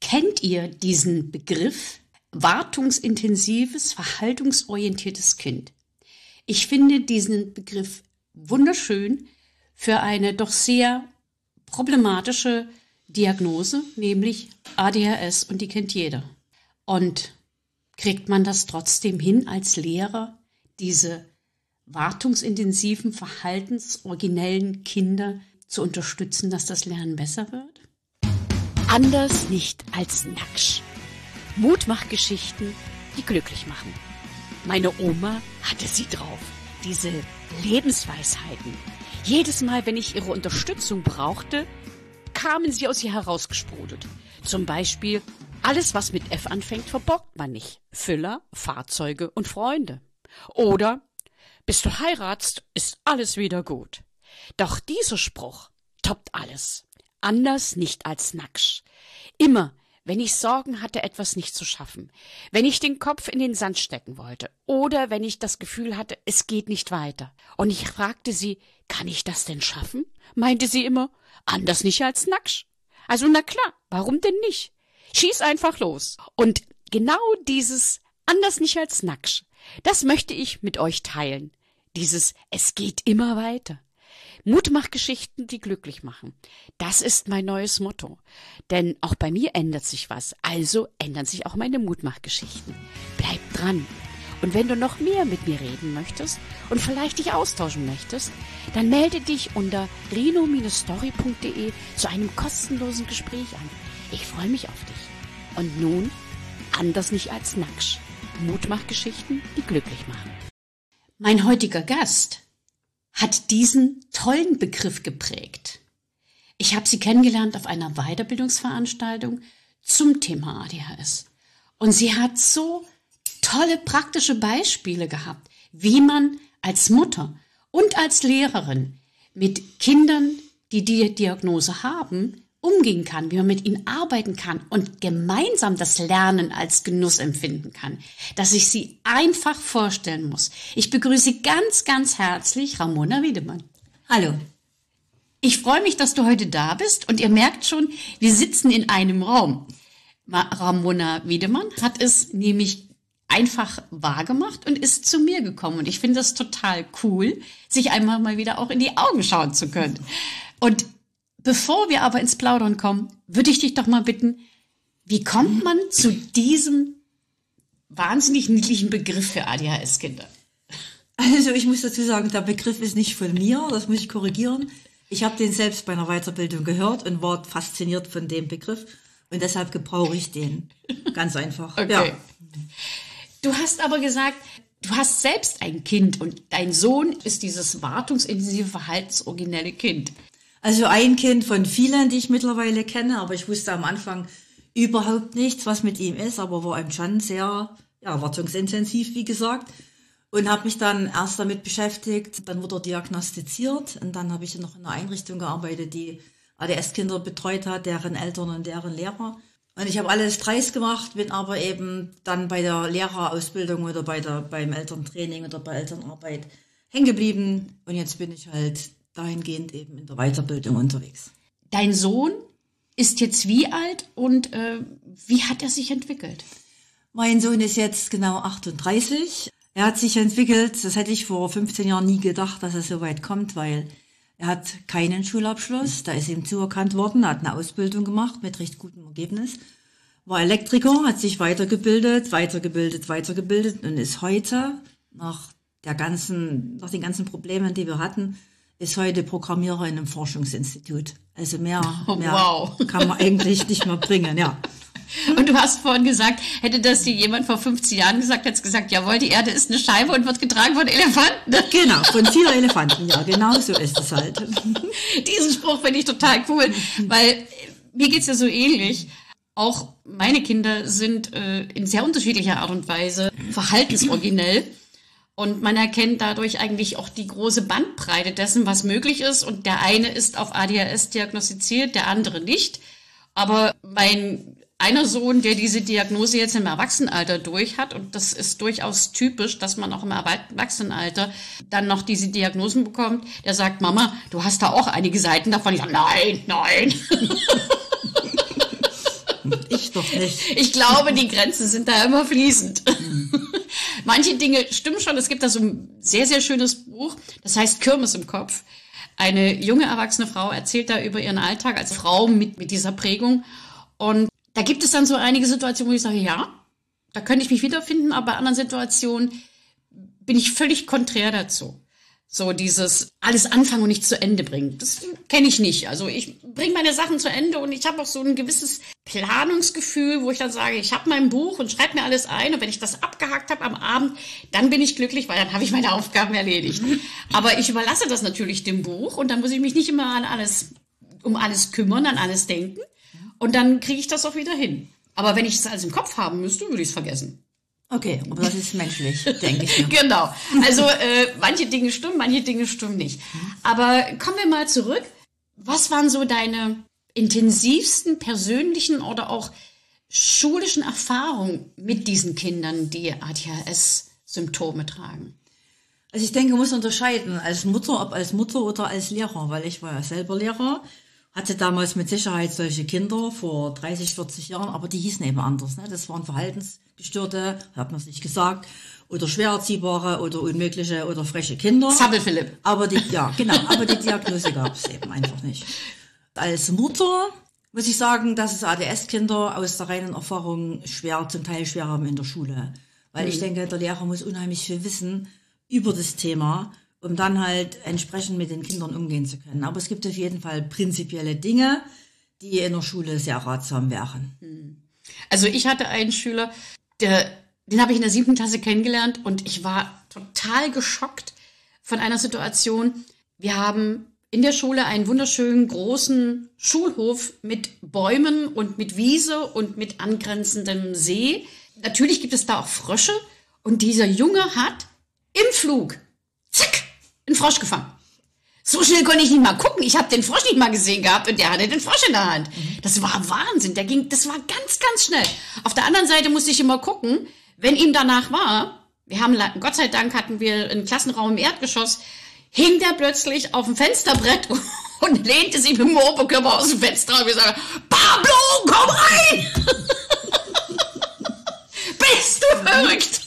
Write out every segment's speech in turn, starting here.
Kennt ihr diesen Begriff wartungsintensives, verhaltensorientiertes Kind? Ich finde diesen Begriff wunderschön für eine doch sehr problematische Diagnose, nämlich ADHS, und die kennt jeder. Und kriegt man das trotzdem hin als Lehrer, diese wartungsintensiven, verhaltensoriginellen Kinder zu unterstützen, dass das Lernen besser wird? Anders nicht als Naksch. Mutmachgeschichten, die glücklich machen. Meine Oma hatte sie drauf, diese Lebensweisheiten. Jedes Mal, wenn ich ihre Unterstützung brauchte, kamen sie aus ihr herausgesprudelt. Zum Beispiel, alles, was mit F anfängt, verborgt man nicht. Füller, Fahrzeuge und Freunde. Oder, bis du heiratst, ist alles wieder gut. Doch dieser Spruch toppt alles. Anders nicht als Naksch. Immer, wenn ich Sorgen hatte, etwas nicht zu schaffen, wenn ich den Kopf in den Sand stecken wollte oder wenn ich das Gefühl hatte, es geht nicht weiter. Und ich fragte sie, kann ich das denn schaffen? Meinte sie immer, anders nicht als Naksch. Also na klar, warum denn nicht? Schieß einfach los. Und genau dieses anders nicht als Naksch, das möchte ich mit euch teilen. Dieses es geht immer weiter. Mutmachgeschichten, die glücklich machen. Das ist mein neues Motto. Denn auch bei mir ändert sich was. Also ändern sich auch meine Mutmachgeschichten. Bleib dran. Und wenn du noch mehr mit mir reden möchtest und vielleicht dich austauschen möchtest, dann melde dich unter rino-story.de zu einem kostenlosen Gespräch an. Ich freue mich auf dich. Und nun, anders nicht als Naksch. Mutmachgeschichten, die glücklich machen. Mein heutiger Gast hat diesen tollen Begriff geprägt. Ich habe sie kennengelernt auf einer Weiterbildungsveranstaltung zum Thema ADHS. Und sie hat so tolle praktische Beispiele gehabt, wie man als Mutter und als Lehrerin mit Kindern, die die Diagnose haben, umgehen kann, wie man mit ihnen arbeiten kann und gemeinsam das Lernen als Genuss empfinden kann, dass ich sie einfach vorstellen muss. Ich begrüße ganz, ganz herzlich Ramona Wiedemann. Hallo. Ich freue mich, dass du heute da bist und ihr merkt schon, wir sitzen in einem Raum. Ramona Wiedemann hat es nämlich einfach wahrgemacht und ist zu mir gekommen und ich finde das total cool, sich einmal mal wieder auch in die Augen schauen zu können. Und bevor wir aber ins Plaudern kommen, würde ich dich doch mal bitten, wie kommt man zu diesem wahnsinnig niedlichen Begriff für ADHS-Kinder? Also ich muss dazu sagen, der Begriff ist nicht von mir, das muss ich korrigieren. Ich habe den selbst bei einer Weiterbildung gehört und war fasziniert von dem Begriff und deshalb gebrauche ich den. Ganz einfach. Okay. Ja. Du hast aber gesagt, du hast selbst ein Kind und dein Sohn ist dieses wartungsintensive, verhaltensoriginelle Kind. Also ein Kind von vielen, die ich mittlerweile kenne, aber ich wusste am Anfang überhaupt nichts, was mit ihm ist, aber war ihm schon sehr wartungsintensiv, wie gesagt. Und habe mich dann erst damit beschäftigt, dann wurde er diagnostiziert und dann habe ich noch in einer Einrichtung gearbeitet, die ADS-Kinder betreut hat, deren Eltern und deren Lehrer. Und ich habe alles dreist gemacht, bin aber eben dann bei der Lehrerausbildung oder beim Elterntraining oder bei Elternarbeit hängen geblieben und jetzt bin ich halt dahingehend eben in der Weiterbildung unterwegs. Dein Sohn ist jetzt wie alt und wie hat er sich entwickelt? Mein Sohn ist jetzt genau 38. Er hat sich entwickelt, das hätte ich vor 15 Jahren nie gedacht, dass er so weit kommt, weil er hat keinen Schulabschluss, da ist ihm zuerkannt worden, hat eine Ausbildung gemacht mit recht gutem Ergebnis, war Elektriker, hat sich weitergebildet und ist heute nach den ganzen Problemen, die wir hatten, ist heute Programmierer in einem Forschungsinstitut. Also mehr kann man eigentlich nicht mehr bringen, ja. Und du hast vorhin gesagt, hätte das dir jemand vor 15 Jahren gesagt, hätte es gesagt, jawohl, die Erde ist eine Scheibe und wird getragen von Elefanten. Genau, von 4 Elefanten, ja, genau so ist es halt. Diesen Spruch finde ich total cool, weil mir geht's ja so ähnlich. Auch meine Kinder sind in sehr unterschiedlicher Art und Weise verhaltensoriginell. Und man erkennt dadurch eigentlich auch die große Bandbreite dessen, was möglich ist. Und der eine ist auf ADHS diagnostiziert, der andere nicht. Aber mein einer Sohn, der diese Diagnose jetzt im Erwachsenenalter durch hat, und das ist durchaus typisch, dass man auch im Erwachsenenalter dann noch diese Diagnosen bekommt, der sagt, Mama, du hast da auch einige Seiten davon. Ich sage, nein. Ich doch nicht. Ich glaube, die Grenzen sind da immer fließend. Manche Dinge stimmen schon. Es gibt da so ein sehr, sehr schönes Buch, das heißt Kirmes im Kopf. Eine junge, erwachsene Frau erzählt da über ihren Alltag als Frau mit dieser Prägung. Und da gibt es dann so einige Situationen, wo ich sage, ja, da könnte ich mich wiederfinden, aber bei anderen Situationen bin ich völlig konträr dazu. So dieses alles anfangen und nicht zu Ende bringen. Das kenne ich nicht. Also ich bringe meine Sachen zu Ende und ich habe auch so ein gewisses Planungsgefühl, wo ich dann sage, ich habe mein Buch und schreibe mir alles ein und wenn ich das abgehakt habe am Abend, dann bin ich glücklich, weil dann habe ich meine Aufgaben erledigt. Aber ich überlasse das natürlich dem Buch und dann muss ich mich nicht immer um alles kümmern, an alles denken und dann kriege ich das auch wieder hin. Aber wenn ich es alles im Kopf haben müsste, würde ich es vergessen. Okay, aber das ist menschlich, denke ich mir. Genau. Also manche Dinge stimmen, manche Dinge stimmen nicht. Aber kommen wir mal zurück. Was waren so deine intensivsten persönlichen oder auch schulischen Erfahrungen mit diesen Kindern, die ADHS-Symptome tragen? Also ich denke, man muss unterscheiden, ob als Mutter oder als Lehrer, weil ich war ja selber Lehrer, hatte damals mit Sicherheit solche Kinder vor 30, 40 Jahren, aber die hießen eben anders. Ne? Das waren Verhaltensgestörte, hat man es nicht gesagt, oder schwer erziehbare oder unmögliche oder freche Kinder. Zappel Philipp. Aber die Diagnose gab es eben einfach nicht. Als Mutter muss ich sagen, dass es ADS-Kinder aus der reinen Erfahrung zum Teil schwer haben in der Schule. Weil ich denke, der Lehrer muss unheimlich viel wissen über das Thema, um dann halt entsprechend mit den Kindern umgehen zu können. Aber es gibt auf jeden Fall prinzipielle Dinge, die in der Schule sehr ratsam wären. Also ich hatte einen Schüler, den habe ich in der 7. Klasse kennengelernt und ich war total geschockt von einer Situation. Wir haben in der Schule einen wunderschönen großen Schulhof mit Bäumen und mit Wiese und mit angrenzendem See. Natürlich gibt es da auch Frösche und dieser Junge hat im Flug, zack, einen Frosch gefangen. So schnell konnte ich nicht mal gucken. Ich habe den Frosch nicht mal gesehen gehabt und der hatte den Frosch in der Hand. Das war Wahnsinn. Das war ganz, ganz schnell. Auf der anderen Seite musste ich immer gucken, wenn ihm danach war, Gott sei Dank hatten wir einen Klassenraum im Erdgeschoss, hing der plötzlich auf dem Fensterbrett und lehnte sich mit dem Oberkörper aus dem Fenster und wir sagen, Pablo, komm rein! Bist du verrückt?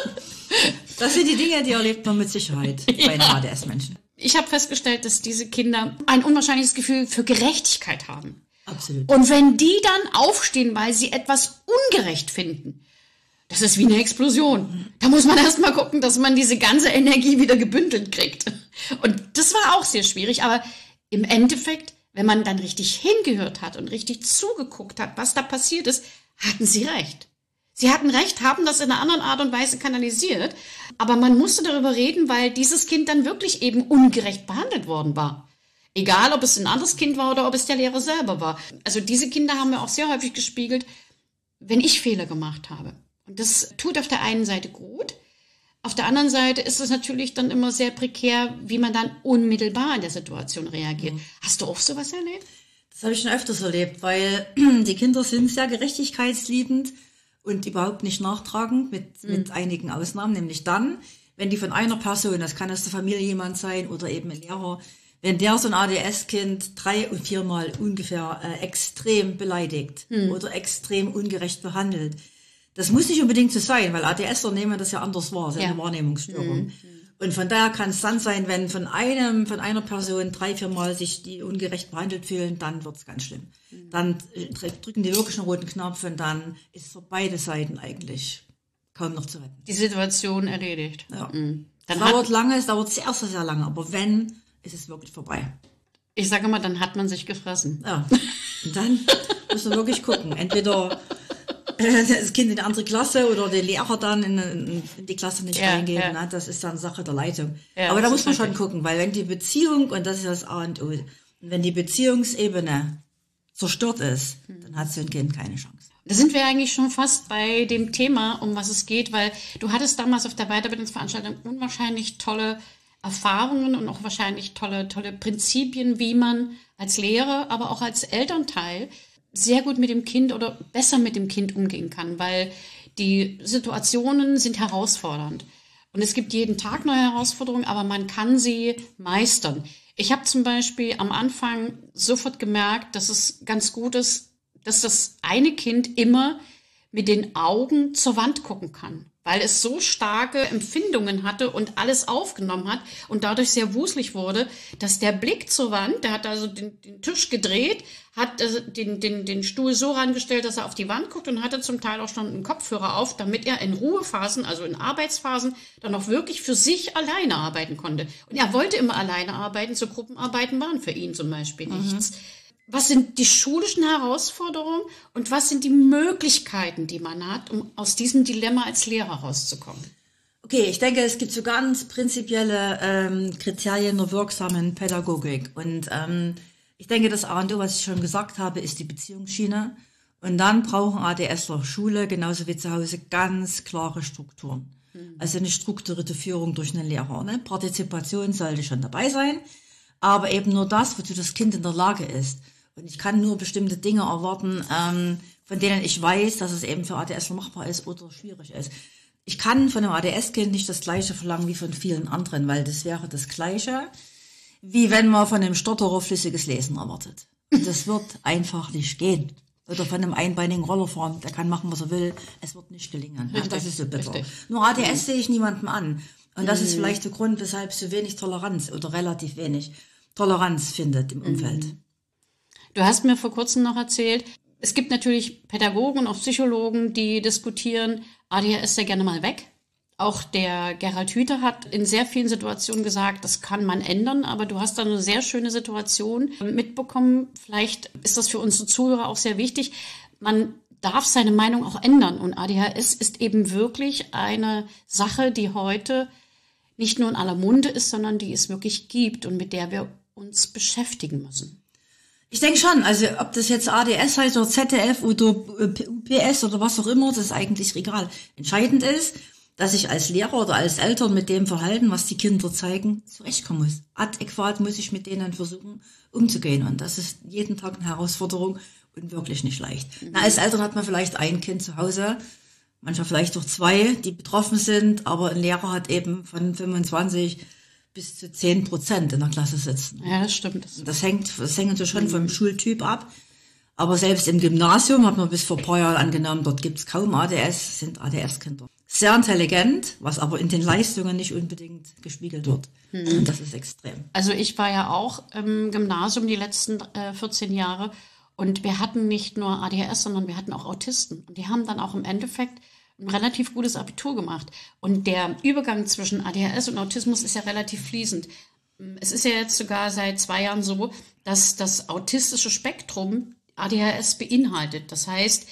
Das sind die Dinge, die erlebt man mit Sicherheit bei den ADS-Menschen. Ich habe festgestellt, dass diese Kinder ein unwahrscheinliches Gefühl für Gerechtigkeit haben. Absolut. Und wenn die dann aufstehen, weil sie etwas ungerecht finden, das ist wie eine Explosion. Da muss man erst mal gucken, dass man diese ganze Energie wieder gebündelt kriegt. Und das war auch sehr schwierig. Aber im Endeffekt, wenn man dann richtig hingehört hat und richtig zugeguckt hat, was da passiert ist, hatten sie recht. Sie hatten recht, haben das in einer anderen Art und Weise kanalisiert, aber man musste darüber reden, weil dieses Kind dann wirklich eben ungerecht behandelt worden war. Egal, ob es ein anderes Kind war oder ob es der Lehrer selber war. Also diese Kinder haben mir auch sehr häufig gespiegelt, wenn ich Fehler gemacht habe. Und das tut auf der einen Seite gut, auf der anderen Seite ist es natürlich dann immer sehr prekär, wie man dann unmittelbar in der Situation reagiert. Hast du auch sowas erlebt? Das habe ich schon öfters erlebt, weil die Kinder sind sehr gerechtigkeitsliebend und überhaupt nicht nachtragend, mit einigen Ausnahmen, nämlich dann, wenn die von einer Person, das kann aus der Familie jemand sein oder eben ein Lehrer, wenn der so ein ADS-Kind 3 und 4 Mal ungefähr extrem beleidigt oder extrem ungerecht behandelt. Das muss nicht unbedingt so sein, weil ADSler nehmen das ja anders wahr, seine Wahrnehmungsstörung. Und von daher kann es dann sein, wenn von einer Person 3, 4 Mal sich die ungerecht behandelt fühlen, dann wird's ganz schlimm. Dann drücken die wirklich einen roten Knopf und dann ist es für beide Seiten eigentlich kaum noch zu retten. Die Situation erledigt. Ja. Dann es dauert sehr, sehr, sehr lange, aber wenn, ist es wirklich vorbei. Ich sage immer, dann hat man sich gefressen. Ja, und dann muss man wirklich gucken. Entweder das Kind in eine andere Klasse oder der Lehrer dann in die Klasse nicht reingeben. Ne? Das ist dann Sache der Leitung. Ja, aber da muss man schon gucken, weil wenn die Beziehung, und das ist das A und O, und wenn die Beziehungsebene zerstört ist, dann hat so ein Kind keine Chance. Da sind wir eigentlich schon fast bei dem Thema, um was es geht, weil du hattest damals auf der Weiterbildungsveranstaltung unwahrscheinlich tolle Erfahrungen und auch wahrscheinlich tolle Prinzipien, wie man als Lehrer, aber auch als Elternteil sehr gut mit dem Kind oder besser mit dem Kind umgehen kann, weil die Situationen sind herausfordernd. Und es gibt jeden Tag neue Herausforderungen, aber man kann sie meistern. Ich habe zum Beispiel am Anfang sofort gemerkt, dass es ganz gut ist, dass das eine Kind immer mit den Augen zur Wand gucken kann, weil es so starke Empfindungen hatte und alles aufgenommen hat und dadurch sehr wuselig wurde, dass der Blick zur Wand, der hat also den Tisch gedreht, hat also den Stuhl so rangestellt, dass er auf die Wand guckt und hatte zum Teil auch schon einen Kopfhörer auf, damit er in Ruhephasen, also in Arbeitsphasen, dann auch wirklich für sich alleine arbeiten konnte. Und er wollte immer alleine arbeiten, so Gruppenarbeiten waren für ihn zum Beispiel nichts. Was sind die schulischen Herausforderungen und was sind die Möglichkeiten, die man hat, um aus diesem Dilemma als Lehrer rauszukommen? Okay, ich denke, es gibt so ganz prinzipielle Kriterien der wirksamen Pädagogik. Und ich denke, das A und O, was ich schon gesagt habe, ist die Beziehungsschiene. Und dann brauchen ADSler Schule, genauso wie zu Hause, ganz klare Strukturen. Also eine strukturierte Führung durch einen Lehrer. Ne? Partizipation sollte schon dabei sein, aber eben nur das, wozu das Kind in der Lage ist. Und ich kann nur bestimmte Dinge erwarten, von denen ich weiß, dass es eben für ADSler machbar ist oder schwierig ist. Ich kann von einem ADS-Kind nicht das Gleiche verlangen wie von vielen anderen, weil das wäre das Gleiche, wie wenn man von einem Stotterer flüssiges Lesen erwartet. Und das wird einfach nicht gehen. Oder von einem einbeinigen Rollerfahren, der kann machen, was er will, es wird nicht gelingen. Richtig, das ist so bitter. Richtig. Nur ADS sehe ich niemandem an. Und das ist vielleicht der Grund, weshalb so wenig Toleranz oder relativ wenig Toleranz findet im Umfeld. Du hast mir vor kurzem noch erzählt, es gibt natürlich Pädagogen und auch Psychologen, die diskutieren, ADHS sehr gerne mal weg. Auch der Gerhard Hüther hat in sehr vielen Situationen gesagt, das kann man ändern, aber du hast da eine sehr schöne Situation mitbekommen. Vielleicht ist das für unsere Zuhörer auch sehr wichtig. Man darf seine Meinung auch ändern und ADHS ist eben wirklich eine Sache, die heute nicht nur in aller Munde ist, sondern die es wirklich gibt und mit der wir uns beschäftigen müssen. Ich denke schon, also ob das jetzt ADS heißt oder ZDF oder UPS oder was auch immer, das ist eigentlich egal. Entscheidend ist, dass ich als Lehrer oder als Eltern mit dem Verhalten, was die Kinder zeigen, zurechtkommen muss. Adäquat muss ich mit denen versuchen, umzugehen. Und das ist jeden Tag eine Herausforderung und wirklich nicht leicht. Na, als Eltern hat man vielleicht ein Kind zu Hause, manchmal vielleicht auch zwei, die betroffen sind, aber ein Lehrer hat eben von 25 bis zu 10% in der Klasse sitzen. Ja, das stimmt. Das hängt so schon vom Schultyp ab. Aber selbst im Gymnasium hat man bis vor ein paar Jahren angenommen, dort gibt's kaum ADS, sind ADS-Kinder. Sehr intelligent, was aber in den Leistungen nicht unbedingt gespiegelt wird. Und das ist extrem. Also ich war ja auch im Gymnasium die letzten 14 Jahre und wir hatten nicht nur ADHS, sondern wir hatten auch Autisten. Und die haben dann auch im Endeffekt ein relativ gutes Abitur gemacht. Und der Übergang zwischen ADHS und Autismus ist ja relativ fließend. Es ist ja jetzt sogar seit 2 Jahren so, dass das autistische Spektrum ADHS beinhaltet. Das heißt,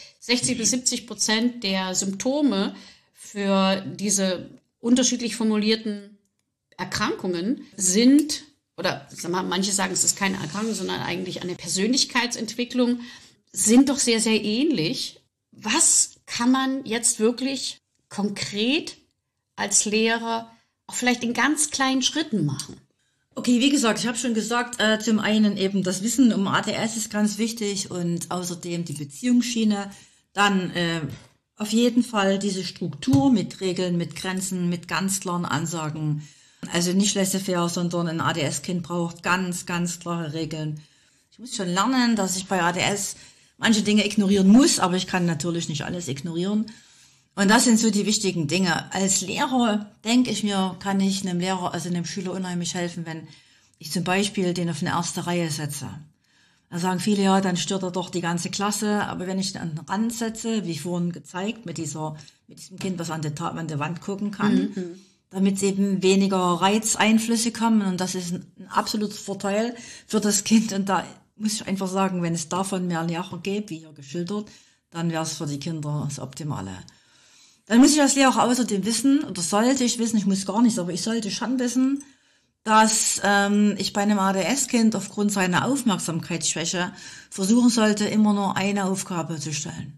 60-70% der Symptome für diese unterschiedlich formulierten Erkrankungen sind, oder sag mal, manche sagen, es ist keine Erkrankung, sondern eigentlich eine Persönlichkeitsentwicklung, sind doch sehr, sehr ähnlich. Was kann man jetzt wirklich konkret als Lehrer auch vielleicht in ganz kleinen Schritten machen? Okay, wie gesagt, ich habe schon gesagt, zum einen eben das Wissen um ADS ist ganz wichtig und außerdem die Beziehungsschiene. Dann auf jeden Fall diese Struktur mit Regeln, mit Grenzen, mit ganz klaren Ansagen. Also nicht laissez-faire, sondern ein ADS-Kind braucht ganz, ganz klare Regeln. Ich muss schon lernen, dass ich bei ADS manche Dinge ignorieren muss, aber ich kann natürlich nicht alles ignorieren. Und das sind so die wichtigen Dinge. Als Lehrer, denke ich mir, kann ich einem Lehrer, also einem Schüler unheimlich helfen, wenn ich zum Beispiel den auf eine erste Reihe setze. Da sagen viele, ja, dann stört er doch die ganze Klasse. Aber wenn ich den an den Rand setze, wie vorhin gezeigt, mit diesem Kind, was an der Wand gucken kann, damit eben weniger Reizeinflüsse kommen. Und das ist ein absoluter Vorteil für das Kind. Und da muss ich einfach sagen, wenn es davon mehr Lehrer gäbe, wie hier geschildert, dann wäre es für die Kinder das Optimale. Dann muss ich als Lehrer außerdem wissen, oder sollte ich wissen, ich muss gar nichts, aber ich sollte schon wissen, dass ich bei einem ADS-Kind aufgrund seiner Aufmerksamkeitsschwäche versuchen sollte, immer nur eine Aufgabe zu stellen.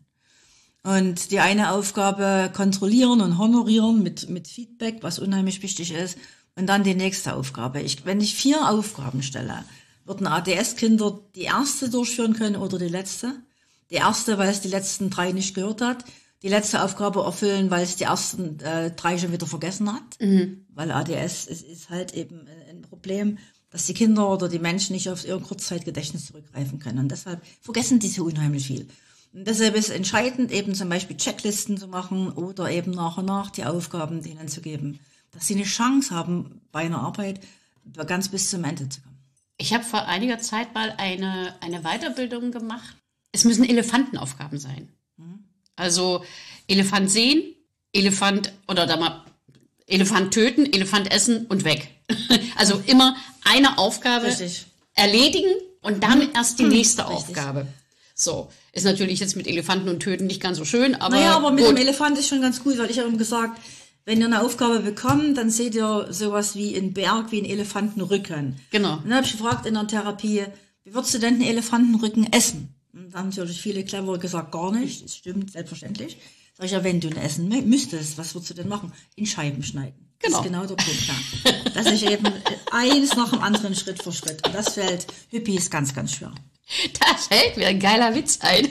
Und die eine Aufgabe kontrollieren und honorieren mit Feedback, was unheimlich wichtig ist, und dann die nächste Aufgabe. Wenn ich 4 Aufgaben stelle, würden ADS-Kinder die erste durchführen können oder die letzte. Die erste, weil es die letzten 3 nicht gehört hat. Die letzte Aufgabe erfüllen, weil es die ersten 3 schon wieder vergessen hat. Weil ADS ist halt eben ein Problem, dass die Kinder oder die Menschen nicht auf ihr Kurzzeitgedächtnis zurückgreifen können. Und deshalb vergessen die so unheimlich viel. Und deshalb ist entscheidend, eben zum Beispiel Checklisten zu machen oder eben nach und nach die Aufgaben denen zu geben, dass sie eine Chance haben, bei einer Arbeit ganz bis zum Ende zu kommen. Ich habe vor einiger Zeit mal eine Weiterbildung gemacht. Es müssen Elefantenaufgaben sein. Also Elefant sehen, Elefant töten, Elefant essen und weg. Also immer eine Aufgabe erledigen und dann erst die nächste Aufgabe. So, ist natürlich jetzt mit Elefanten und Töten nicht ganz so schön, aber aber mit dem Elefant ist schon ganz gut, weil ich habe ihm gesagt, wenn ihr eine Aufgabe bekommt, dann seht ihr sowas wie einen Berg, wie einen Elefantenrücken. Genau. Und dann habe ich gefragt in der Therapie, wie würdest du denn einen Elefantenrücken essen? Und dann haben natürlich viele Clever gesagt, gar nicht. Das stimmt, selbstverständlich. Sag ich, ja, wenn du ihn essen müsstest, was würdest du denn machen? In Scheiben schneiden. Genau. Das ist genau der Punkt. Ja. Das ist eben eins nach dem anderen, Schritt für Schritt. Und das fällt Hüppis ganz, ganz schwer. Da fällt mir ein geiler Witz ein.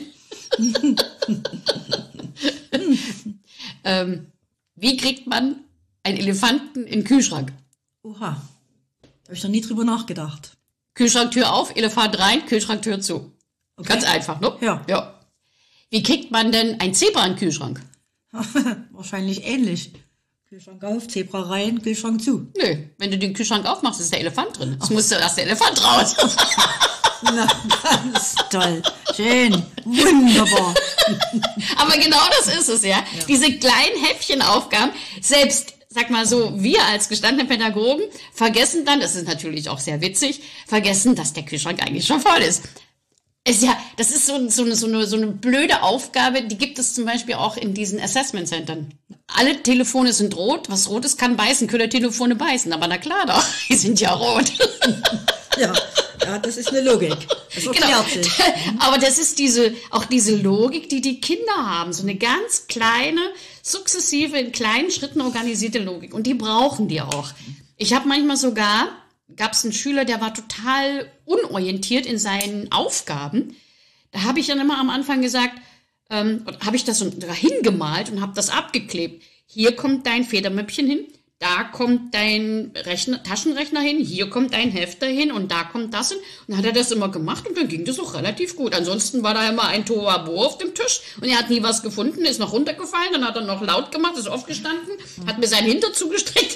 Wie kriegt man einen Elefanten in den Kühlschrank? Oha, habe ich noch nie drüber nachgedacht. Kühlschranktür auf, Elefant rein, Kühlschranktür zu. Okay. Ganz einfach, ne? Ja. Wie kriegt man denn ein Zebra in den Kühlschrank? Wahrscheinlich ähnlich. Kühlschrank auf, Zebra rein, Kühlschrank zu. Nö, wenn du den Kühlschrank aufmachst, ist der Elefant drin. Es muss erst der Elefant raus. Na, ganz toll. Schön. Wunderbar. Aber genau das ist es, ja. Diese kleinen Häppchenaufgaben, selbst, sag mal so, wir als gestandene Pädagogen vergessen dann, das ist natürlich auch sehr witzig, vergessen, dass der Kühlschrank eigentlich schon voll ist. Das ist so eine blöde Aufgabe, die gibt es zum Beispiel auch in diesen Assessment Centern. Alle Telefone sind rot, was rot ist, kann beißen, können Telefone beißen, aber na klar doch, die sind ja rot. Ja, das ist eine Logik. Das erklärt sich. Aber das ist diese Logik, die die Kinder haben, so eine ganz kleine, sukzessive, in kleinen Schritten organisierte Logik. Und die brauchen die auch. Ich habe manchmal gab es einen Schüler, der war total unorientiert in seinen Aufgaben. Da habe ich dann immer am Anfang gesagt, habe ich das so hingemalt und habe das abgeklebt. Hier kommt dein Federmäppchen hin, da kommt dein Taschenrechner hin, hier kommt dein Hefter hin und da kommt das hin. Und dann hat er das immer gemacht und dann ging das auch relativ gut. Ansonsten war da immer ein Tohuwabohu auf dem Tisch und er hat nie was gefunden, ist noch runtergefallen, dann hat er noch laut gemacht, ist aufgestanden, hat mir seinen Hintern zugestreckt.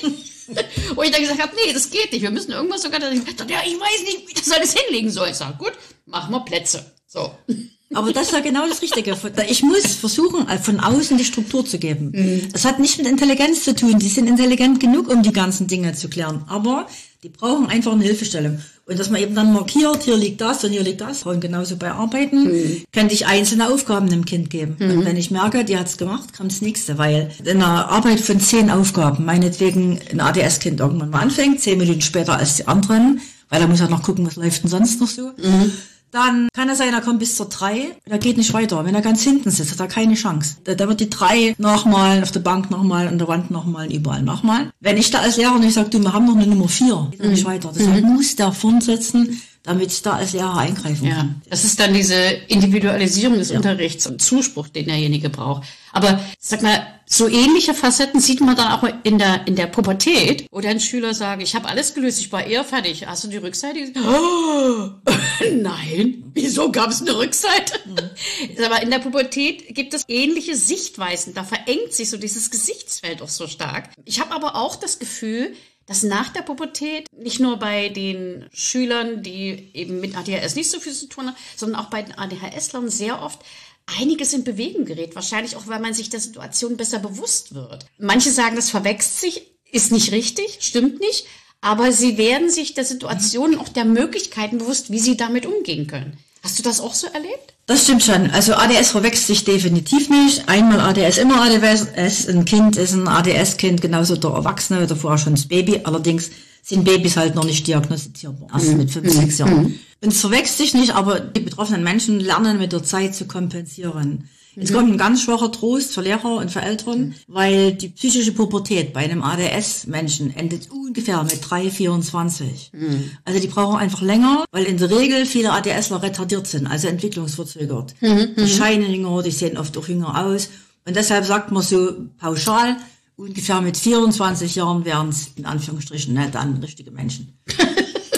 Wo ich dann gesagt habe, nee, das geht nicht, wir müssen irgendwas sogar, ja, ich weiß nicht, wie das alles hinlegen soll. Ich sage, gut, machen wir Plätze. So. Aber das ist ja genau das Richtige. Ich muss versuchen, von außen die Struktur zu geben. Das hat nicht mit Intelligenz zu tun. Die sind intelligent genug, um die ganzen Dinge zu klären. Aber die brauchen einfach eine Hilfestellung. Und dass man eben dann markiert, hier liegt das und hier liegt das. Und genauso bei Arbeiten könnte ich einzelne Aufgaben dem Kind geben. Und wenn ich merke, die hat es gemacht, kommt das nächste. Weil in einer Arbeit von 10 Aufgaben, meinetwegen ein ADS-Kind irgendwann mal anfängt, 10 Minuten später als die anderen, weil er muss ja noch gucken, was läuft denn sonst noch so. Dann kann es sein, er kommt bis zur 3, er geht nicht weiter. Wenn er ganz hinten sitzt, hat er keine Chance. Da wird die 3 nachmalen, auf der Bank nachmalen, an der Wand nachmalen, überall nachmalen. Wenn ich da als Lehrer nicht sage, wir haben noch eine Nummer 4, geht er nicht weiter. Deshalb muss der vorn sitzen, damit ich da als Lehrer eingreifen kann. Das ist dann diese Individualisierung des Unterrichts und Zuspruch, den derjenige braucht. Aber sag mal, so ähnliche Facetten sieht man dann auch in der Pubertät, wo dann Schüler sagen, ich habe alles gelöst, ich war eher fertig. Hast du die Rückseite? Oh, nein, wieso gab es eine Rückseite? Aber in der Pubertät gibt es ähnliche Sichtweisen. Da verengt sich so dieses Gesichtsfeld auch so stark. Ich habe aber auch das Gefühl, dass nach der Pubertät nicht nur bei den Schülern, die eben mit ADHS nicht so viel zu tun haben, sondern auch bei den ADHS-Lern sehr oft einiges in Bewegung gerät. Wahrscheinlich auch, weil man sich der Situation besser bewusst wird. Manche sagen, das verwechselt sich, ist nicht richtig, stimmt nicht, aber sie werden sich der Situation, auch der Möglichkeiten bewusst, wie sie damit umgehen können. Hast du das auch so erlebt? Das stimmt schon. Also ADS verwechselt sich definitiv nicht. Einmal ADS, immer ADS. Ein Kind ist ein ADS-Kind, genauso der Erwachsene oder vorher schon das Baby. Allerdings sind Babys halt noch nicht diagnostizierbar. Erst mit 5, 6 Jahren. Und es verwechselt sich nicht, aber die betroffenen Menschen lernen mit der Zeit zu kompensieren. Es kommt ein ganz schwacher Trost für Lehrer und für Eltern, weil die psychische Pubertät bei einem ADS-Menschen endet ungefähr mit 3, 24. Also die brauchen einfach länger, weil in der Regel viele ADSler retardiert sind, also entwicklungsverzögert. Die scheinen jünger, die sehen oft auch jünger aus. Und deshalb sagt man so pauschal, ungefähr mit 24 Jahren wären es in Anführungsstrichen dann richtige Menschen.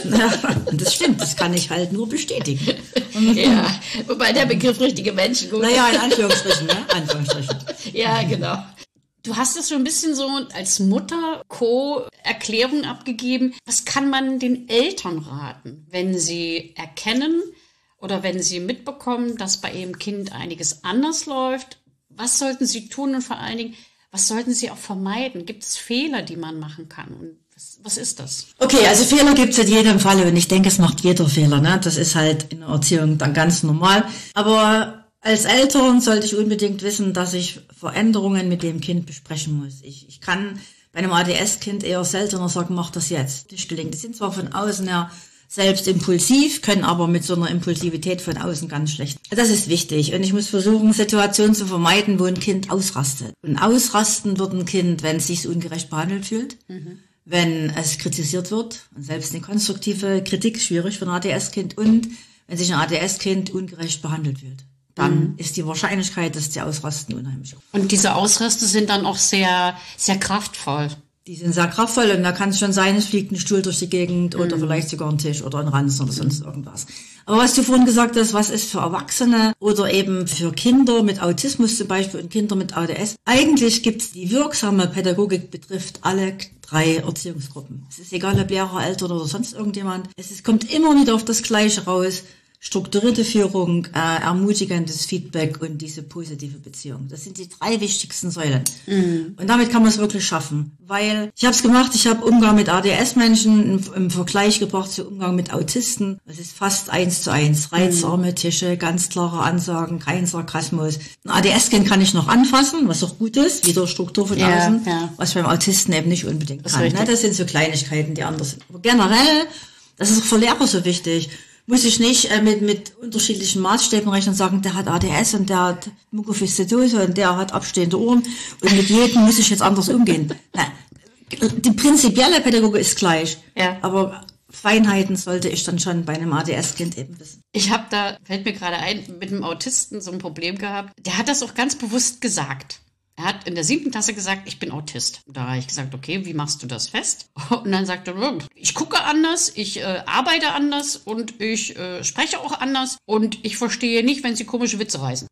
Ja, und das stimmt, das kann ich halt nur bestätigen. Ja, wobei der Begriff richtige Menschen gut. Naja, in Anführungsstrichen, ne? Anführungsstrichen. Ja, genau. Du hast das schon ein bisschen so als Mutter Co-Erklärung abgegeben. Was kann man den Eltern raten, wenn sie erkennen oder wenn sie mitbekommen, dass bei ihrem Kind einiges anders läuft? Was sollten sie tun und vor allen Dingen, was sollten sie auch vermeiden? Gibt es Fehler, die man machen kann? Und was ist das? Okay, also Fehler gibt es in jedem Fall und ich denke, es macht jeder Fehler. Ne? Das ist halt in der Erziehung dann ganz normal. Aber als Eltern sollte ich unbedingt wissen, dass ich Veränderungen mit dem Kind besprechen muss. Ich kann bei einem ADS-Kind eher seltener sagen, mach das jetzt. Nicht gelingt. Die sind zwar von außen her selbst impulsiv, können aber mit so einer Impulsivität von außen ganz schlecht. Das ist wichtig und ich muss versuchen, Situationen zu vermeiden, wo ein Kind ausrastet. Und ausrasten wird ein Kind, wenn es sich ungerecht behandelt fühlt, wenn es kritisiert wird und selbst eine konstruktive Kritik schwierig für ein ADS-Kind und wenn sich ein ADS-Kind ungerecht behandelt fühlt. Dann ist die Wahrscheinlichkeit, dass die ausrasten, unheimlich hoch. Und diese Ausraste sind dann auch sehr, sehr kraftvoll. Die sind sehr kraftvoll und da kann es schon sein, es fliegt ein Stuhl durch die Gegend oder vielleicht sogar ein Tisch oder ein Ranzen oder sonst irgendwas. Aber was du vorhin gesagt hast, was ist für Erwachsene oder eben für Kinder mit Autismus zum Beispiel und Kinder mit ADS? Eigentlich gibt's die wirksame Pädagogik betrifft alle 3 Erziehungsgruppen. Es ist egal, ob Lehrer, Eltern oder sonst irgendjemand. Kommt immer wieder auf das Gleiche raus. Strukturierte Führung, ermutigendes Feedback und diese positive Beziehung. Das sind die 3 wichtigsten Säulen. Und damit kann man es wirklich schaffen. Weil ich habe es gemacht, ich habe Umgang mit ADS-Menschen im Vergleich gebracht zu Umgang mit Autisten. Das ist fast 1:1. Reizarme Tische, ganz klare Ansagen, kein Sarkasmus. Ein ADS-Kind kann ich noch anfassen, was auch gut ist, wieder Struktur von außen, was beim Autisten eben nicht unbedingt kann. Ne? Das sind so Kleinigkeiten, die anders sind. Aber generell, das ist auch für Lehrer so wichtig, muss ich nicht mit unterschiedlichen Maßstäben rechnen und sagen, der hat ADS und der hat Mukoviszidose und der hat abstehende Ohren und mit jedem muss ich jetzt anders umgehen. Nein, die prinzipielle Pädagogik ist gleich, aber Feinheiten sollte ich dann schon bei einem ADS-Kind eben wissen. Ich habe da, fällt mir gerade ein, mit einem Autisten so ein Problem gehabt. Der hat das auch ganz bewusst gesagt. Er hat in der 7. Klasse gesagt, ich bin Autist. Da habe ich gesagt, okay, wie machst du das fest? Und dann sagt er, ich gucke anders, ich arbeite anders und ich spreche auch anders und ich verstehe nicht, wenn sie komische Witze reißen.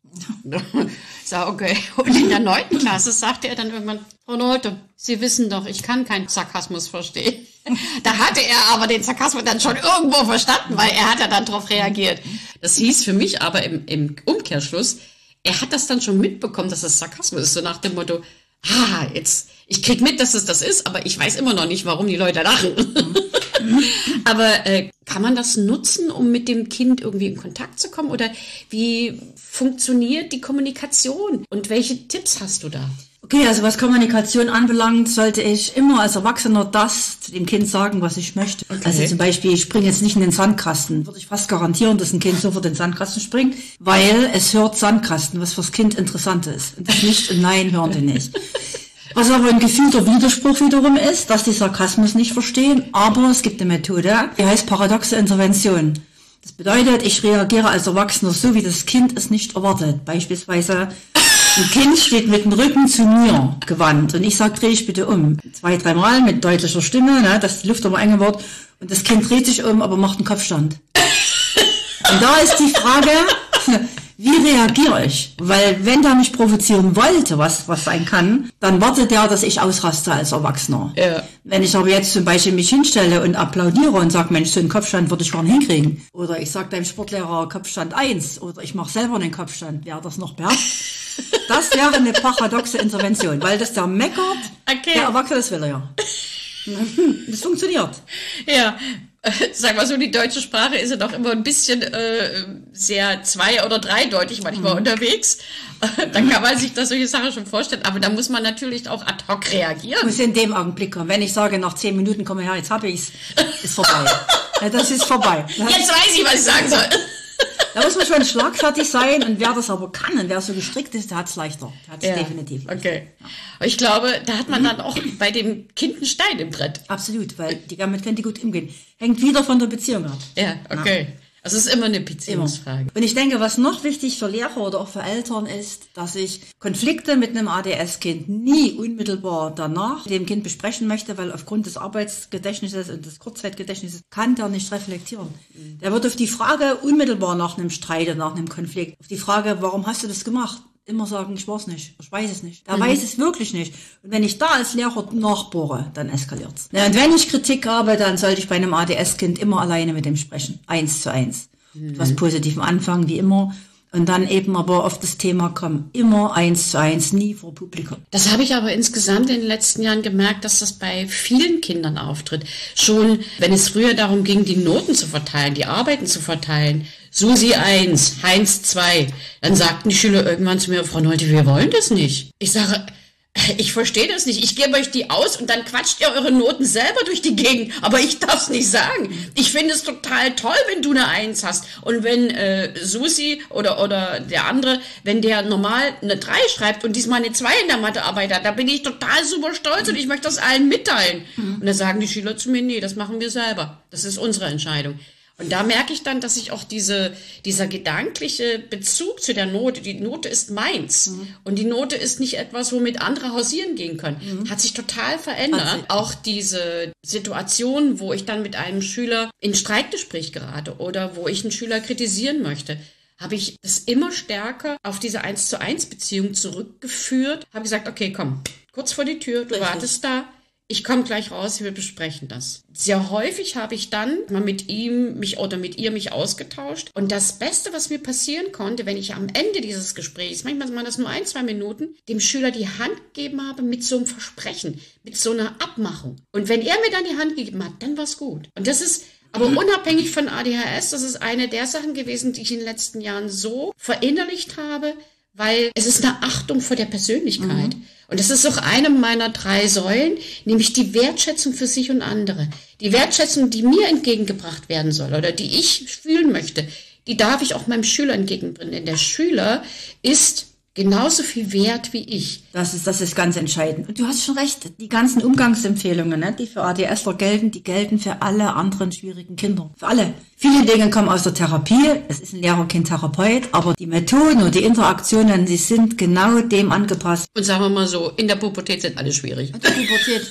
Ich sage, okay. Und in der 9. Klasse sagte er dann irgendwann, Frau Nolte, Sie wissen doch, ich kann keinen Sarkasmus verstehen. Da hatte er aber den Sarkasmus dann schon irgendwo verstanden, weil er hat ja dann darauf reagiert. Das hieß für mich aber im Umkehrschluss, er hat das dann schon mitbekommen, dass das Sarkasmus ist, so nach dem Motto, jetzt, ich krieg mit, dass es das ist, aber ich weiß immer noch nicht, warum die Leute lachen. Aber kann man das nutzen, um mit dem Kind irgendwie in Kontakt zu kommen? Oder wie funktioniert die Kommunikation? Und welche Tipps hast du da? Okay, also was Kommunikation anbelangt, sollte ich immer als Erwachsener das zu dem Kind sagen, was ich möchte. Okay. Also zum Beispiel, ich springe jetzt nicht in den Sandkasten. Würde ich fast garantieren, dass ein Kind sofort in den Sandkasten springt, weil es hört Sandkasten, was fürs Kind interessant ist. Und das nicht, nein, hören die nicht. Was aber ein gefühlter Widerspruch wiederum ist, dass die Sarkasmus nicht verstehen, aber es gibt eine Methode, die heißt paradoxe Intervention. Das bedeutet, ich reagiere als Erwachsener so, wie das Kind es nicht erwartet. Beispielsweise, ein Kind steht mit dem Rücken zu mir gewandt und ich sage, dreh dich bitte um. 2-3 Mal mit deutlicher Stimme, ne, dass die Luft aber enge wird und das Kind dreht sich um, aber macht einen Kopfstand. Und da ist die Frage, wie reagiere ich? Weil wenn der mich provozieren wollte, was sein kann, dann wartet der, dass ich ausraste als Erwachsener. Ja. Wenn ich aber jetzt zum Beispiel mich hinstelle und applaudiere und sage, Mensch, so einen Kopfstand würde ich gar nicht hinkriegen. Oder ich sage deinem Sportlehrer Kopfstand 1 oder ich mache selber einen Kopfstand, wer das noch beherrscht. Das wäre eine paradoxe Intervention, weil das der meckert, der Erwachsene, das will er ja. Das funktioniert. Ja, sag mal so, die deutsche Sprache ist ja doch immer ein bisschen sehr 2- oder 3-deutig manchmal unterwegs. Dann kann man sich das solche Sachen schon vorstellen, aber da muss man natürlich auch ad hoc reagieren. Muss in dem Augenblick kommen. Wenn ich sage, nach 10 Minuten komme her, jetzt habe ich's, ist vorbei. Ja, das ist vorbei. Jetzt weiß ich, was ich sagen soll. Da muss man schon schlagfertig sein und wer das aber kann und wer so gestrickt ist, der hat es leichter. Der hat es definitiv leichter. Okay. Ja. Ich glaube, da hat man dann auch bei dem Kind einen Stein im Brett. Absolut, weil damit können die gut umgehen. Hängt wieder von der Beziehung ab. Ja, okay. Also es ist immer eine Beziehungsfrage. Und ich denke, was noch wichtig für Lehrer oder auch für Eltern ist, dass ich Konflikte mit einem ADS-Kind nie unmittelbar danach dem Kind besprechen möchte, weil aufgrund des Arbeitsgedächtnisses und des Kurzzeitgedächtnisses kann der nicht reflektieren. Der wird auf die Frage unmittelbar nach einem Streit, nach einem Konflikt, auf die Frage, warum hast du das gemacht? Immer sagen, ich weiß nicht, ich weiß es nicht. Der weiß es wirklich nicht. Und wenn ich da als Lehrer nachbohre, dann eskaliert's. Ja, und wenn ich Kritik habe, dann sollte ich bei einem ADS-Kind immer alleine mit dem sprechen. 1:1. Mit was Positivem anfangen, wie immer. Und dann eben aber auf das Thema kommen. Immer 1:1, nie vor Publikum. Das habe ich aber insgesamt in den letzten Jahren gemerkt, dass das bei vielen Kindern auftritt. Schon, wenn es früher darum ging, die Noten zu verteilen, die Arbeiten zu verteilen. Susi 1, Heinz 2. Dann sagten die Schüler irgendwann zu mir, Frau Nolte, wir wollen das nicht. Ich sage, ich verstehe das nicht. Ich gebe euch die aus und dann quatscht ihr eure Noten selber durch die Gegend. Aber ich darf es nicht sagen. Ich finde es total toll, wenn du eine 1 hast. Und wenn Susi oder der andere, wenn der normal eine 3 schreibt und diesmal eine 2 in der Mathearbeit hat, da bin ich total super stolz und ich möchte das allen mitteilen. Und dann sagen die Schüler zu mir, nee, das machen wir selber. Das ist unsere Entscheidung. Und da merke ich dann, dass ich auch dieser gedankliche Bezug zu der Note, die Note ist meins. Und die Note ist nicht etwas, womit andere hausieren gehen können. Hat sich total verändert. Auch diese Situation, wo ich dann mit einem Schüler in Streitgespräch gerate oder wo ich einen Schüler kritisieren möchte, habe ich das immer stärker auf diese 1:1 Beziehung zurückgeführt. Habe gesagt, okay, komm, kurz vor die Tür, du wartest da. Ich komme gleich raus, wir besprechen das. Sehr häufig habe ich dann mal mit ihm mich ausgetauscht. Und das Beste, was mir passieren konnte, wenn ich am Ende dieses Gesprächs, manchmal waren das nur 1-2 Minuten, dem Schüler die Hand gegeben habe mit so einem Versprechen, mit so einer Abmachung. Und wenn er mir dann die Hand gegeben hat, dann war es gut. Und das ist aber unabhängig von ADHS, das ist eine der Sachen gewesen, die ich in den letzten Jahren so verinnerlicht habe, weil es ist eine Achtung vor der Persönlichkeit. Und das ist auch eine meiner 3 Säulen, nämlich die Wertschätzung für sich und andere. Die Wertschätzung, die mir entgegengebracht werden soll oder die ich fühlen möchte, die darf ich auch meinem Schüler entgegenbringen. Denn der Schüler ist genauso viel wert wie ich. Das ist ganz entscheidend. Und du hast schon recht, die ganzen Umgangsempfehlungen, ne, die für ADSler gelten, die gelten für alle anderen schwierigen Kinder. Für alle. Viele Dinge kommen aus der Therapie. Es ist ein Lehrer-Kind-Therapeut, aber die Methoden und die Interaktionen, die sind genau dem angepasst. Und sagen wir mal so, in der Pubertät sind alle schwierig. Und die Pubertät,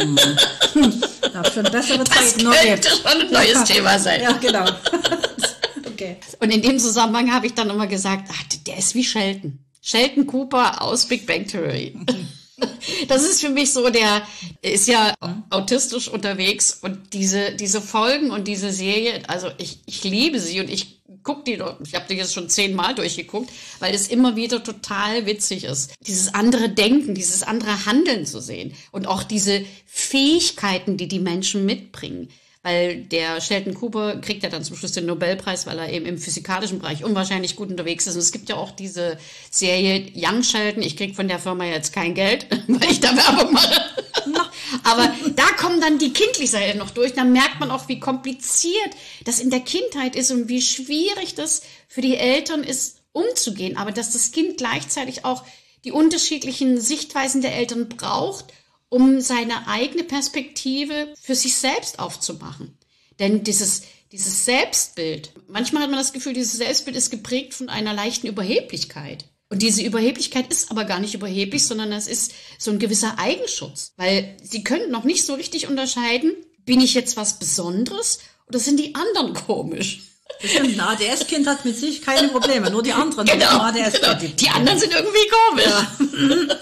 ich habe schon bessere Zeiten noch erlebt. Das könnte schon ein neues Thema sein. Ja, genau. Okay. Und in dem Zusammenhang habe ich dann immer gesagt, der ist wie Sheldon. Sheldon Cooper aus Big Bang Theory. Das ist für mich so, der ist ja autistisch unterwegs und diese Folgen und diese Serie, also ich liebe sie und ich gucke die dort. Ich habe die jetzt schon 10-mal durchgeguckt, weil es immer wieder total witzig ist. Dieses andere Denken, dieses andere Handeln zu sehen und auch diese Fähigkeiten, die die Menschen mitbringen. Weil der Sheldon Cooper kriegt ja dann zum Schluss den Nobelpreis, weil er eben im physikalischen Bereich unwahrscheinlich gut unterwegs ist. Und es gibt ja auch diese Serie Young Sheldon. Ich kriege von der Firma jetzt kein Geld, weil ich da Werbung mache. Aber da kommen dann die kindliche Seite noch durch. Dann merkt man auch, wie kompliziert das in der Kindheit ist und wie schwierig das für die Eltern ist, umzugehen. Aber dass das Kind gleichzeitig auch die unterschiedlichen Sichtweisen der Eltern braucht, um seine eigene Perspektive für sich selbst aufzumachen. Denn dieses Selbstbild, manchmal hat man das Gefühl, dieses Selbstbild ist geprägt von einer leichten Überheblichkeit. Und diese Überheblichkeit ist aber gar nicht überheblich, sondern das ist so ein gewisser Eigenschutz. Weil sie können noch nicht so richtig unterscheiden, bin ich jetzt was Besonderes oder sind die anderen komisch? Bestimmt, ein ADS-Kind hat mit sich keine Probleme, nur die anderen. Genau. Die anderen sind irgendwie komisch. Ja.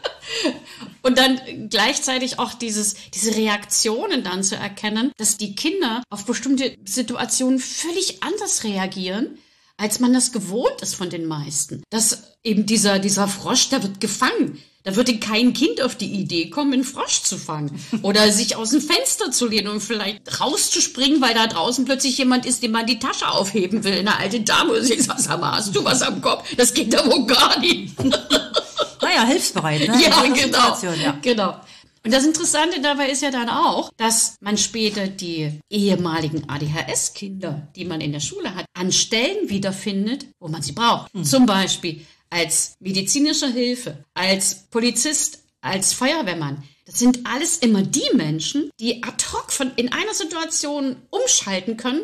Und dann gleichzeitig auch diese Reaktionen dann zu erkennen, dass die Kinder auf bestimmte Situationen völlig anders reagieren, als man das gewohnt ist von den meisten. Dass eben dieser Frosch, der wird gefangen. Da würde kein Kind auf die Idee kommen, einen Frosch zu fangen. Oder sich aus dem Fenster zu lehnen und vielleicht rauszuspringen, weil da draußen plötzlich jemand ist, dem man die Tasche aufheben will. Eine alte Dame, und sie sagt, hast du was am Kopf? Das geht da wohl gar nicht. Naja, hilfsbereit. Ne? Ja, genau. Und das Interessante dabei ist ja dann auch, dass man später die ehemaligen ADHS-Kinder, die man in der Schule hat, an Stellen wiederfindet, wo man sie braucht. Zum Beispiel als medizinische Hilfe, als Polizist, als Feuerwehrmann. Das sind alles immer die Menschen, die ad hoc in einer Situation umschalten können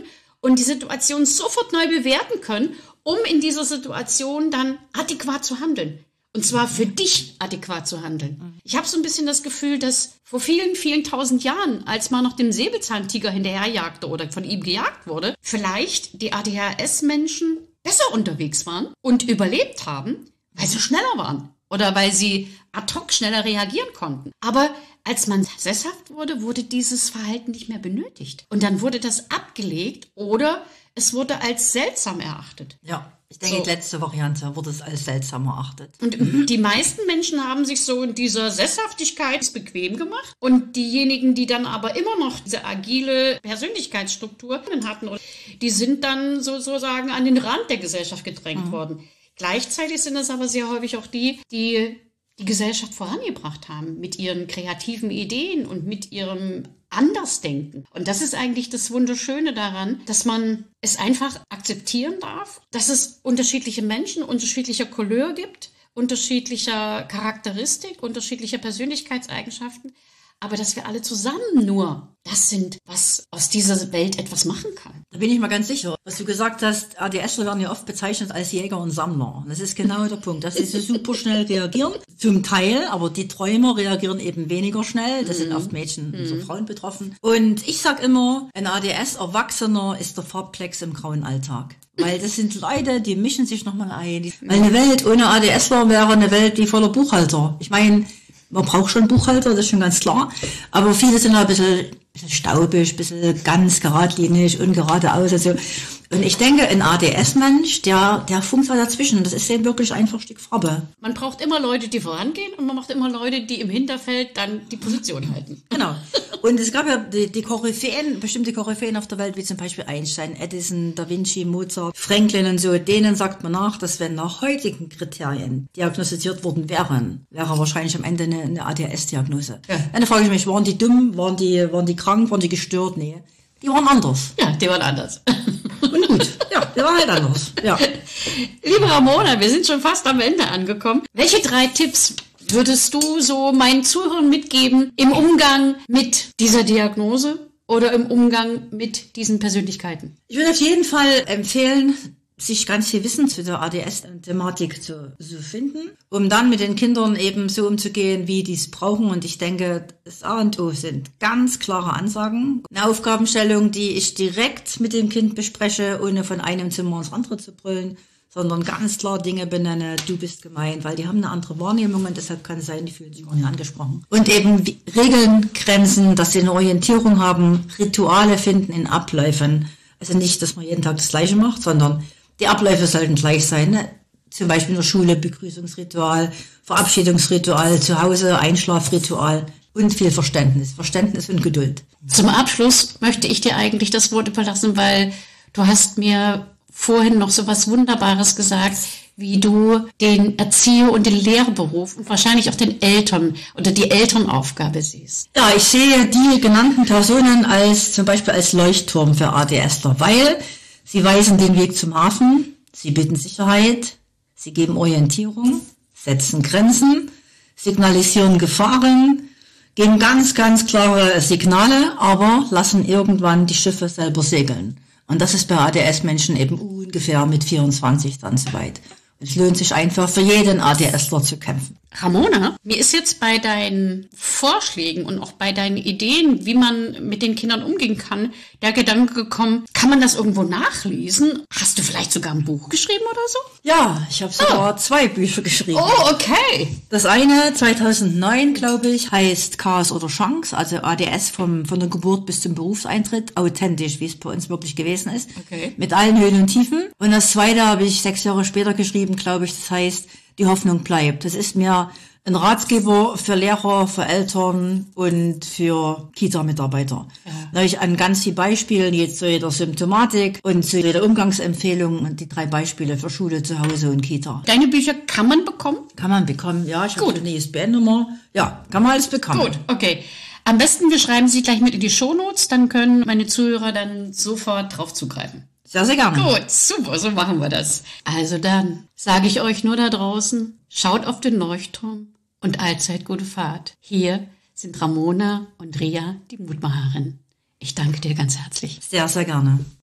und die Situation sofort neu bewerten können, um in dieser Situation dann adäquat zu handeln. Und zwar für dich adäquat zu handeln. Ich habe so ein bisschen das Gefühl, dass vor vielen, vielen tausend Jahren, als man noch dem Säbelzahntiger hinterherjagte oder von ihm gejagt wurde, vielleicht die ADHS-Menschen besser unterwegs waren und überlebt haben, weil sie schneller waren oder weil sie ad hoc schneller reagieren konnten. Aber als man sesshaft wurde, wurde dieses Verhalten nicht mehr benötigt. Und dann wurde das abgelegt oder es wurde als seltsam erachtet. Ja, ich denke, die letzte Variante wurde es als seltsam erachtet. Und die meisten Menschen haben sich so in dieser Sesshaftigkeit bequem gemacht. Und diejenigen, die dann aber immer noch diese agile Persönlichkeitsstruktur hatten, die sind dann sozusagen an den Rand der Gesellschaft gedrängt worden. Gleichzeitig sind es aber sehr häufig auch die Gesellschaft vorangebracht haben mit ihren kreativen Ideen und mit ihrem Andersdenken. Und das ist eigentlich das Wunderschöne daran, dass man es einfach akzeptieren darf, dass es unterschiedliche Menschen, unterschiedlicher Couleur gibt, unterschiedlicher Charakteristik, unterschiedlicher Persönlichkeitseigenschaften, aber dass wir alle zusammen nur das sind, was aus dieser Welt etwas machen kann. Da bin ich mal ganz sicher. Was du gesagt hast, ADSler werden ja oft bezeichnet als Jäger und Sammler. Und das ist genau der Punkt, dass sie so super schnell reagieren. Zum Teil, aber die Träumer reagieren eben weniger schnell. Das sind oft Mädchen und Frauen betroffen. Und ich sag immer, ein ADS-Erwachsener ist der Farbklecks im grauen Alltag. Weil das sind Leute, die mischen sich nochmal ein. Weil eine Welt ohne ADSler wäre eine Welt wie voller Buchhalter. Ich meine, man braucht schon Buchhalter, das ist schon ganz klar. Aber viele sind ein bisschen staubig, ein bisschen ganz geradlinig und geradeaus und so. Und ich denke, ein ADS-Mensch, der funkt da dazwischen. Das ist eben wirklich einfach ein Stück Farbe. Man braucht immer Leute, die vorangehen und man braucht immer Leute, die im Hinterfeld dann die Position halten. Genau. Und es gab ja die Koryphäen, bestimmte Koryphäen auf der Welt, wie zum Beispiel Einstein, Edison, Da Vinci, Mozart, Franklin und so. Denen sagt man nach, dass wenn nach heutigen Kriterien diagnostiziert worden wäre wahrscheinlich am Ende eine ADS-Diagnose. Ja. Dann frage ich mich, waren die dumm, waren die krank, waren die gestört? Nee. Die waren anders. Ja, die waren anders. Und gut, ja, die waren halt anders. Ja. Liebe Ramona, wir sind schon fast am Ende angekommen. Welche 3 Tipps würdest du so meinen Zuhörern mitgeben im Umgang mit dieser Diagnose oder im Umgang mit diesen Persönlichkeiten? Ich würde auf jeden Fall empfehlen, sich ganz viel Wissen zu der ADS-Thematik zu finden, um dann mit den Kindern eben so umzugehen, wie die es brauchen. Und ich denke, das A und O sind ganz klare Ansagen. Eine Aufgabenstellung, die ich direkt mit dem Kind bespreche, ohne von einem Zimmer ins andere zu brüllen, sondern ganz klar Dinge benenne, du bist gemeint, weil die haben eine andere Wahrnehmung und deshalb kann es sein, die fühlen sich auch nicht angesprochen. Und eben Regeln, Grenzen, dass sie eine Orientierung haben, Rituale finden in Abläufen. Also nicht, dass man jeden Tag das Gleiche macht, sondern die Abläufe sollten gleich sein, ne? Zum Beispiel in der Schule Begrüßungsritual, Verabschiedungsritual, zu Hause Einschlafritual und viel Verständnis. Verständnis und Geduld. Zum Abschluss möchte ich dir eigentlich das Wort überlassen, weil du hast mir vorhin noch so was Wunderbares gesagt, wie du den Erzieher- und den Lehrberuf und wahrscheinlich auch den Eltern oder die Elternaufgabe siehst. Ja, ich sehe die genannten Personen zum Beispiel als Leuchtturm für ADSler, weil sie weisen den Weg zum Hafen, sie bieten Sicherheit, sie geben Orientierung, setzen Grenzen, signalisieren Gefahren, geben ganz, ganz klare Signale, aber lassen irgendwann die Schiffe selber segeln. Und das ist bei ADS-Menschen eben ungefähr mit 24 dann soweit. Es lohnt sich einfach für jeden ADSler zu kämpfen. Ramona, mir ist jetzt bei deinen Vorschlägen und auch bei deinen Ideen, wie man mit den Kindern umgehen kann, der Gedanke gekommen, kann man das irgendwo nachlesen? Hast du vielleicht sogar ein Buch geschrieben oder so? Ja, ich habe sogar 2 Bücher geschrieben. Oh, okay. Das eine, 2009, glaube ich, heißt Chaos oder Chance, also ADS von der Geburt bis zum Berufseintritt, authentisch, wie es bei uns wirklich gewesen ist, okay, mit allen Höhen und Tiefen. Und das zweite habe ich 6 Jahre später geschrieben, glaube ich, das heißt Die Hoffnung bleibt. Das ist mir ein Ratgeber für Lehrer, für Eltern und für Kita-Mitarbeiter. Ja. Da habe ich an ganz vielen Beispielen, jetzt zu jeder Symptomatik und zu jeder Umgangsempfehlung und die 3 Beispiele für Schule, zu Hause und Kita. Deine Bücher kann man bekommen? Kann man bekommen, ja. Ich habe eine ISBN-Nummer. Ja, kann man alles bekommen. Gut, okay. Am besten, wir schreiben sie gleich mit in die Shownotes, dann können meine Zuhörer dann sofort drauf zugreifen. Sehr, sehr gerne. Gut, super, so machen wir das. Also dann sage ich euch nur da draußen, schaut auf den Leuchtturm und allzeit gute Fahrt. Hier sind Ramona und Ria, die Mutmacherin. Ich danke dir ganz herzlich. Sehr, sehr gerne.